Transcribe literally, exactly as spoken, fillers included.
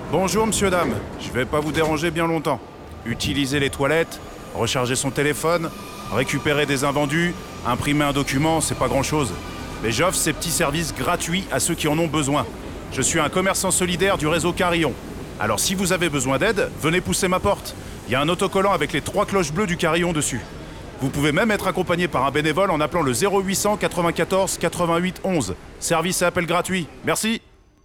Bonjour monsieur, dame, je vais pas vous déranger bien longtemps. Utiliser les toilettes, recharger son téléphone, récupérer des invendus, imprimer un document, c'est pas grand chose. Mais j'offre ces petits services gratuits à ceux qui en ont besoin. Je suis un commerçant solidaire du réseau Carillon. Alors si vous avez besoin d'aide, venez pousser ma porte. Il y a un autocollant avec les trois cloches bleues du Carillon dessus. Vous pouvez même être accompagné par un bénévole en appelant le zéro huit cents quatre-vingt-quatorze quatre-vingt-huit onze. Service et appel gratuit. Merci.